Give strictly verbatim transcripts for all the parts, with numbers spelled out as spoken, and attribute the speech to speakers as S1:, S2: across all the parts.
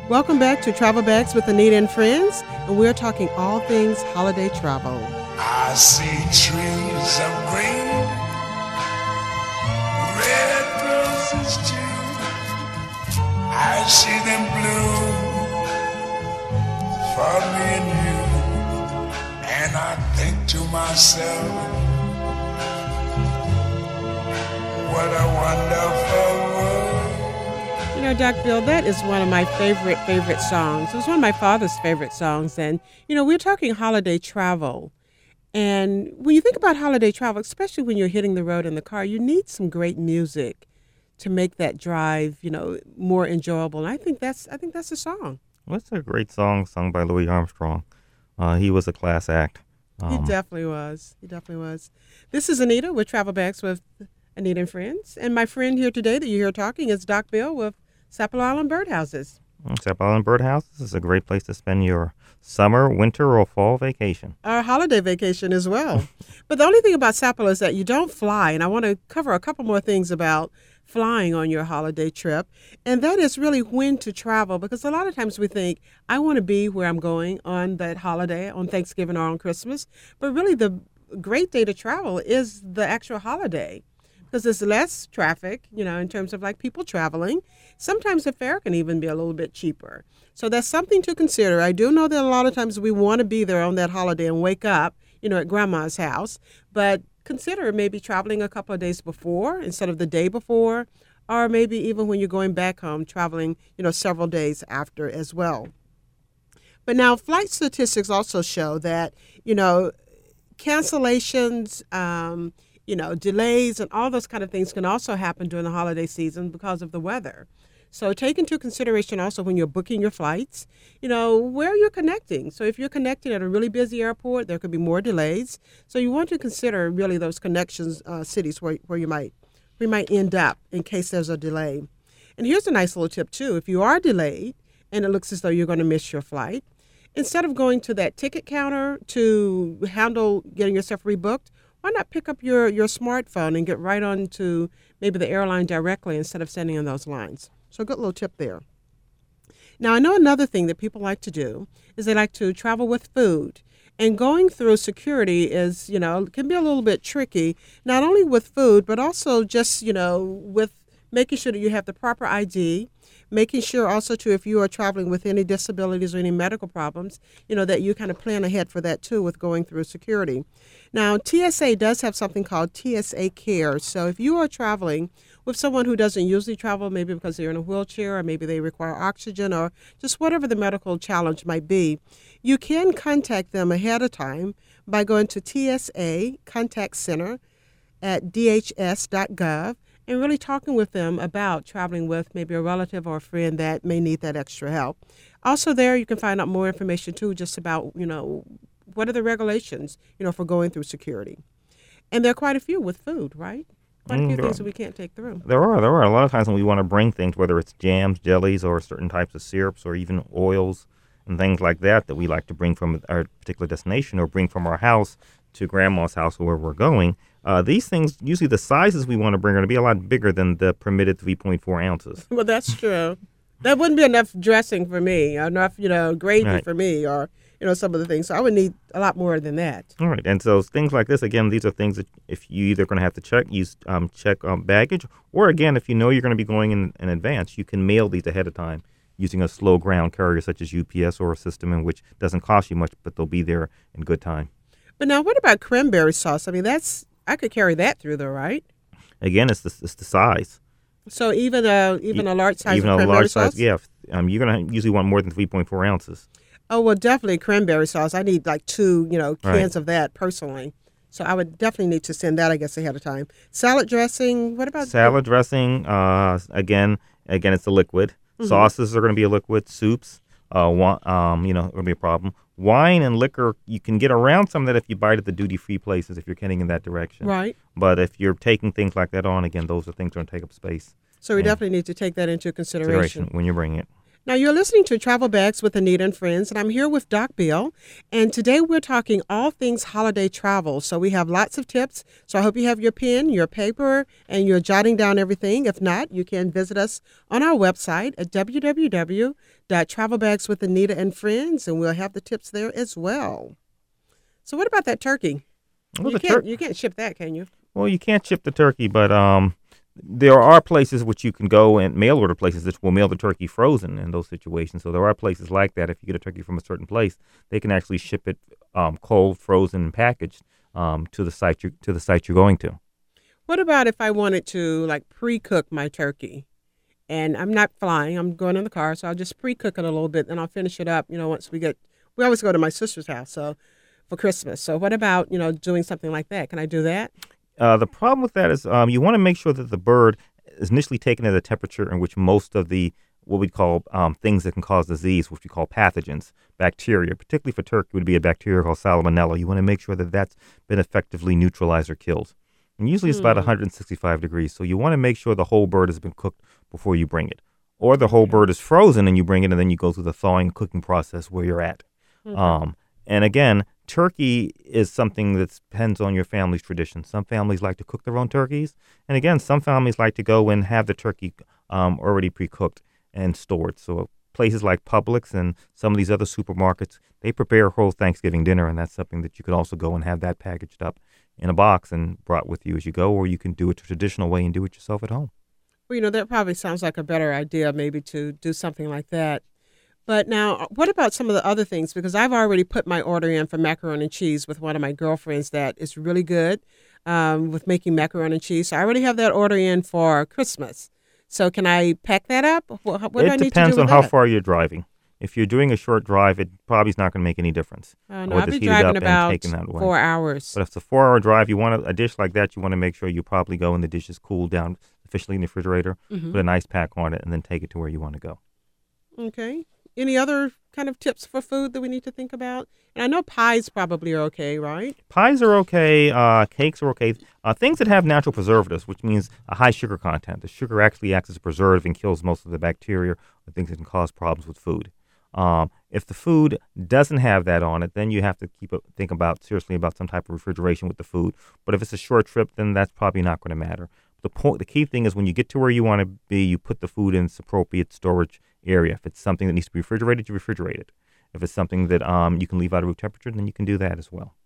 S1: Welcome back to Travel Bags with Anita and Friends, and we're talking all things holiday travel.
S2: I see trees of green, red roses too. I see them bloom for me and you, and I think to myself, what a wonderful world.
S1: You know, Doc Bill, that is one of my favorite, favorite songs. It was one of my father's favorite songs. And, you know, we're talking holiday travel. And when you think about holiday travel, especially when you're hitting the road in the car, you need some great music to make that drive, you know, more enjoyable. And I think that's, I think that's the song.
S3: Well, it's a great song sung by Louis Armstrong. Uh, he was a class act.
S1: Um, he definitely was. He definitely was. This is Anita with Travel Bags with Anita and Friends. And my friend here today that you hear talking is Doc Bill with Sapelo Island Birdhouses.
S3: Sapelo Island Birdhouses is a great place to spend your summer, winter, or fall vacation.
S1: Our holiday vacation as well. But the only thing about Sapelo is that you don't fly. And I want to cover a couple more things about flying on your holiday trip. And that is really when to travel, because a lot of times we think, I want to be where I'm going on that holiday, on Thanksgiving or on Christmas. But really the great day to travel is the actual holiday, because there's less traffic, you know, in terms of like people traveling. Sometimes the fare can even be a little bit cheaper. So that's something to consider. I do know that a lot of times we want to be there on that holiday and wake up, you know, at grandma's house. But consider maybe traveling a couple of days before instead of the day before, or maybe even when you're going back home, traveling, you know, several days after as well. But now flight statistics also show that, you know, cancellations, um, you know, delays and all those kind of things can also happen during the holiday season because of the weather. So take into consideration also when you're booking your flights, you know, where you're connecting. So if you're connecting at a really busy airport, there could be more delays. So you want to consider really those connections, uh, cities where, where you might we might end up in case there's a delay. And here's a nice little tip too. If you are delayed and it looks as though you're going to miss your flight, instead of going to that ticket counter to handle getting yourself rebooked, why not pick up your, your smartphone and get right on to maybe the airline directly instead of standing in those lines? So a good little tip there. Now, I know another thing that people like to do is they like to travel with food. And going through security is, you know, can be a little bit tricky, not only with food, but also just, you know, with making sure that you have the proper I D, making sure also, too, if you are traveling with any disabilities or any medical problems, you know, that you kind of plan ahead for that, too, with going through security. Now, T S A does have something called T S A Care. So if you are traveling with someone who doesn't usually travel, maybe because they're in a wheelchair or maybe they require oxygen or just whatever the medical challenge might be, you can contact them ahead of time by going to T S A Contact Center at D H S dot gov and really talking with them about traveling with maybe a relative or a friend that may need that extra help. Also there, you can find out more information, too, just about, you know, what are the regulations, you know, for going through security. And there are quite a few with food, right? Quite a few mm, things that we can't take through.
S3: There are. There are. A lot of times when we want to bring things, whether it's jams, jellies, or certain types of syrups, or even oils and things like that that we like to bring from our particular destination or bring from our house to grandma's house or where we're going, uh, these things, usually the sizes we want to bring are going to be a lot bigger than the permitted three point four ounces.
S1: Well, that's true. That wouldn't be enough dressing for me, enough, you know, gravy right. for me, or, you know, some of the things. So I would need a lot more than that.
S3: All right. And so things like this, again, these are things that if you either going to have to check, use um, check um, baggage, or again, if you know you're going to be going in, in advance, you can mail these ahead of time using a slow ground carrier such as U P S or a system in which doesn't cost you much, but they'll be there in good time.
S1: But now what about cranberry sauce? I mean, that's, I could carry that through though, right?
S3: Again, it's the, it's the size.
S1: So even a even a large size
S3: even
S1: of
S3: a
S1: cranberry
S3: large
S1: sauce?
S3: size, yeah. Um, you're gonna usually want more than three point four ounces.
S1: Oh well, definitely cranberry sauce. I need like two, you know, cans
S3: right.
S1: of that personally. So I would definitely need to send that, I guess, ahead of time. Salad dressing. What about
S3: salad dressing? Uh, again, again, it's a liquid. Mm-hmm. Sauces are going to be a liquid. Soups, uh, wa- um, you know, it'll be a problem. Wine and liquor, you can get around some of that if you buy it at the duty-free places if you're heading in that direction.
S1: Right.
S3: But if you're taking things like that on, again, those are things that are going to take up space.
S1: So we definitely need to take that into consideration.
S3: consideration when you're bringing it.
S1: Now, you're listening to Travel Bags with Anita and Friends, and I'm here with Doc Bill. And today we're talking all things holiday travel. So we have lots of tips. So I hope you have your pen, your paper, and you're jotting down everything. If not, you can visit us on our website at w w w dot travel bags with Anita and Friends, and we'll have the tips there as well. So what about that turkey?
S3: Well,
S1: you,
S3: the
S1: can't,
S3: tur-
S1: you can't ship that, can you?
S3: well, you can't ship the turkey, but um, there are places which you can go and mail order places that will mail the turkey frozen in those situations. So there are places like that. If you get a turkey from a certain place, they can actually ship it um, cold, frozen, and packaged um, to the site you to the site you're going to.
S1: What about if I wanted to like pre-cook my turkey? And I'm not flying. I'm going in the car, so I'll just pre-cook it a little bit, and I'll finish it up. You know, once we get, we always go to my sister's house, so for Christmas. So what about you know doing something like that? Can I do that?
S3: Uh, the problem with that is um, you want to make sure that the bird is initially taken at a temperature in which most of the what we call um, things that can cause disease, which we call pathogens, bacteria, particularly for turkey, would be a bacteria called Salmonella. You want to make sure that that's been effectively neutralized or killed. And usually it's about
S1: Hmm.
S3: one hundred sixty-five degrees. So you want to make sure the whole bird has been cooked before you bring it. Or the whole bird is frozen and you bring it and then you go through the thawing cooking process where you're at.
S1: Okay.
S3: Um, and again, turkey is something that depends on your family's tradition. Some families like to cook their own turkeys. And again, some families like to go and have the turkey um, already pre-cooked and stored. So places like Publix and some of these other supermarkets, they prepare a whole Thanksgiving dinner, and that's something that you could also go and have that packaged up in a box and brought with you as you go, or you can do it the traditional way and do it yourself at home.
S1: Well, you know, that probably sounds like a better idea, maybe to do something like that. But now, what about some of the other things? Because I've already put my order in for macaroni and cheese with one of my girlfriends that is really good um, with making macaroni and cheese. So I already have that order in for Christmas. So can I pack that up? What, what do I
S3: It
S1: need to do
S3: depends on
S1: with
S3: how
S1: that?
S3: far you're driving. If you're doing a short drive, it probably is not going to make any difference.
S1: Oh,
S3: I
S1: no,
S3: would
S1: I'll
S3: just
S1: be
S3: heat it up
S1: driving
S3: and
S1: about
S3: taking that away.
S1: four hours.
S3: But if it's a four-hour drive, you want a, a dish like that, you want to make sure you probably go and the dish is cooled down sufficiently in the refrigerator,
S1: Mhm.
S3: put a nice pack on it, and then take it to where you want to go.
S1: Okay. Any other kind of tips for food that we need to think about? And I know pies probably are okay, right?
S3: Pies are okay. Uh, cakes are okay. Uh, things that have natural preservatives, which means a high sugar content. The sugar actually acts as a preservative and kills most of the bacteria or things that can cause problems with food. Um, if the food doesn't have that on it, then you have to keep a, think about seriously about some type of refrigeration with the food. But if it's a short trip, then that's probably not going to matter. The point, the key thing is when you get to where you want to be, you put the food in its appropriate storage area. If it's something that needs to be refrigerated, you refrigerate it. If it's something that um, you can leave out of room temperature, then you can do that as well.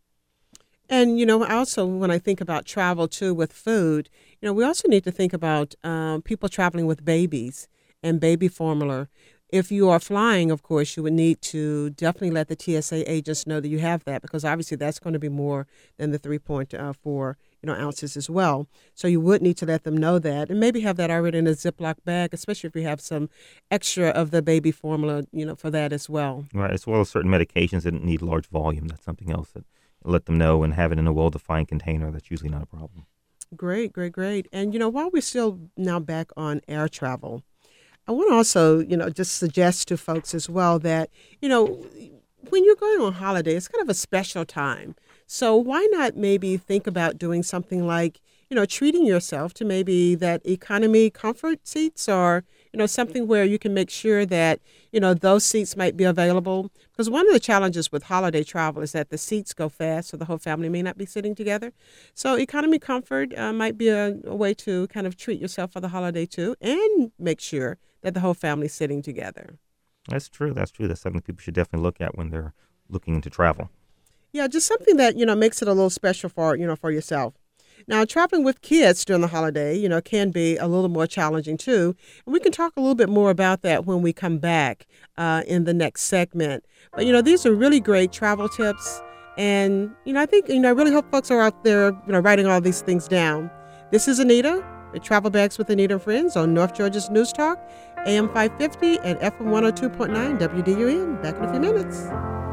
S1: And, you know, also when I think about travel too with food, you know, we also need to think about um, people traveling with babies and baby formula. If you are flying, of course, you would need to definitely let the T S A agents know that you have that because obviously that's going to be more than the three point four you know, ounces as well. So you would need to let them know that and maybe have that already in a Ziploc bag, especially if you have some extra of the baby formula, you know, for that as well.
S3: Right, as well as certain medications that need large volume. That's something else that let them know and have it in a well-defined container. That's usually not a problem.
S1: Great, great, great. And, you know, while we're still now back on air travel, I want to also, you know, just suggest to folks as well that, you know, when you're going on holiday, it's kind of a special time. So why not maybe think about doing something like, you know, treating yourself to maybe that economy comfort seats or, you know, something where you can make sure that, you know, those seats might be available. Because one of the challenges with holiday travel is that the seats go fast, so the whole family may not be sitting together. So economy comfort uh, might be a, a way to kind of treat yourself for the holiday too and make sure that the whole family's sitting together.
S3: That's true. That's true. That's something people should definitely look at when they're looking into travel.
S1: Yeah, just something that, you know, makes it a little special for, you know, for yourself. Now, traveling with kids during the holiday, you know, can be a little more challenging too. And we can talk a little bit more about that when we come back uh, in the next segment. But, you know, these are really great travel tips. And, you know, I think, you know, I really hope folks are out there, you know, writing all these things down. This is Anita at Travel Bags with Anita and Friends on North Georgia's News Talk, A M five fifty and F M one oh two point nine W D U N. Back in a few minutes.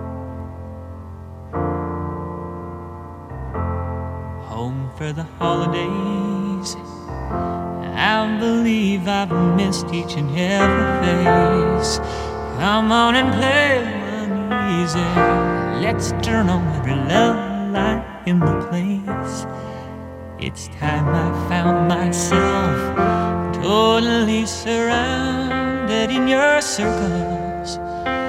S4: Home for the holidays. I believe I've missed each and every face. Come on and play uneasy. Let's turn on every love light in the place. It's time I found myself totally surrounded that in your circles